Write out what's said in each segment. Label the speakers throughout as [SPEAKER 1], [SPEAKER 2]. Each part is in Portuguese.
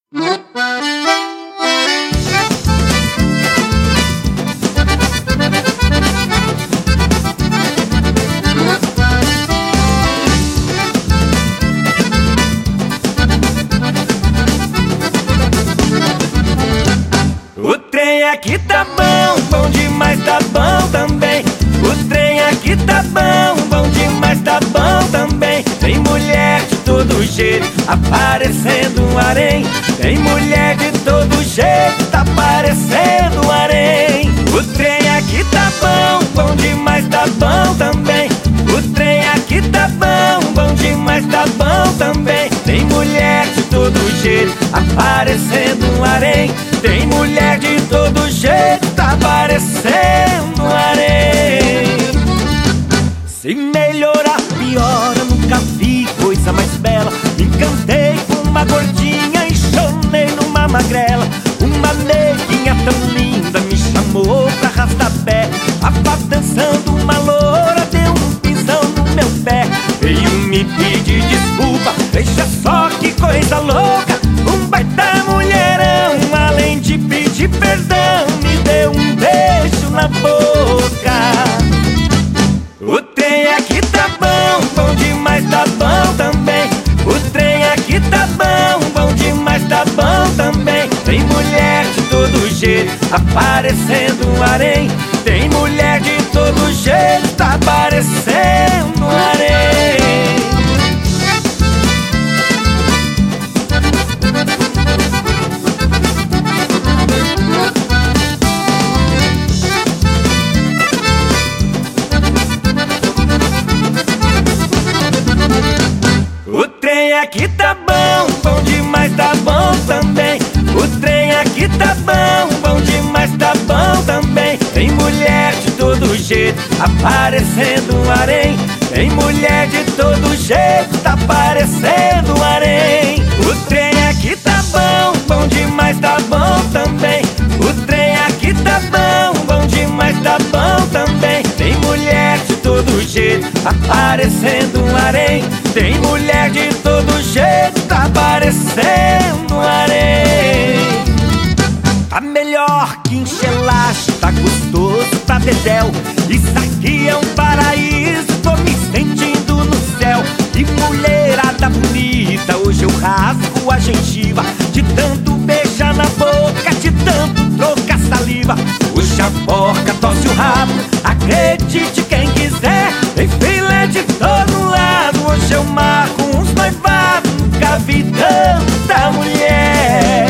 [SPEAKER 1] O trem aqui tá bom, bom demais, tá bom também. O trem aqui tá bom, bom demais, tá bom também. Tem mulher de todo jeito, aparecendo um harém. Tem mulher de todo jeito, tá parecendo um harém. O trem aqui tá bom demais, tá bom também. O trem aqui tá bom demais, tá bom também. Tem mulher de todo jeito, aparecendo um harém. Tem mulher de todo jeito, tá parecendo um harém. Se melhorar, piora, nunca vi coisa mais bela. Me encantei com uma gordinha e chonei numa magrela. Uma neguinha tão linda me chamou pra arrastapé. A paz dançando, uma loura deu um pisão no meu pé. Veio me pedir desculpa, veja só que coisa louca. Um baita mulherão, além de pedir perdão, me deu um beijo na boca. O trem aqui tá bom demais, tá bom também. O trem aqui tá bom demais, tá bom também. Tem mulher de todo jeito, aparecendo um harém. Tem mulher de todo jeito, tá parecendo um harém. O trem aqui tá bom demais, tá bom também. O trem aqui tá bom demais, tá bom também. Tem mulher de todo jeito, aparecendo um harém. Tem mulher de todo jeito, tá parecendo um harém. O trem aqui tá bom demais, tá bom também. O trem aqui tá bom demais, tá bom também. Tem mulher de todo jeito, aparecendo um harém. Tem mulher de todo jeito, tá parecendo um harém. Tá melhor que enchelache, tá gostoso, tá dedéu. Isso aqui é um paraíso, tô me sentindo no céu. Que mulherada bonita, hoje eu rasgo a gengiva. De tanto beijar na boca, de tanto trocar saliva. Puxa a porca, tosse o rabo, acredite quem quiser. Tem filé de todo lado, hoje eu marco uns noivados. Nunca vi tanta mulher.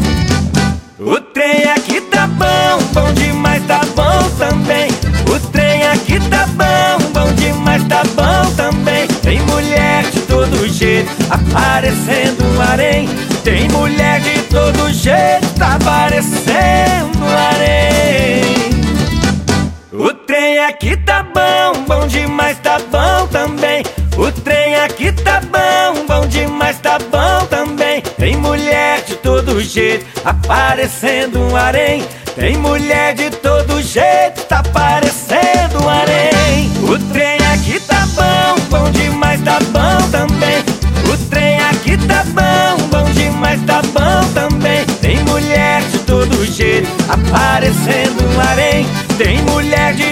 [SPEAKER 1] O trem aqui tá bom demais, tá bom também. O trem aqui tá bom demais, tá bom também. Tem mulher de todo jeito, aparecendo um harém. Tem mulher de todo jeito, tá parecendo um harém. O trem aqui tá bom demais, tá bom também. O trem aqui tá bom demais, tá bom também. Tem mulher de todo jeito, aparecendo um harém. Tem mulher de todo jeito, tá parecendo um harém. O trem aqui tá bom demais, tá bom também. O trem aqui tá bom demais, tá bom também. Tem mulher de todo jeito, aparecendo um harém. Tem mulher de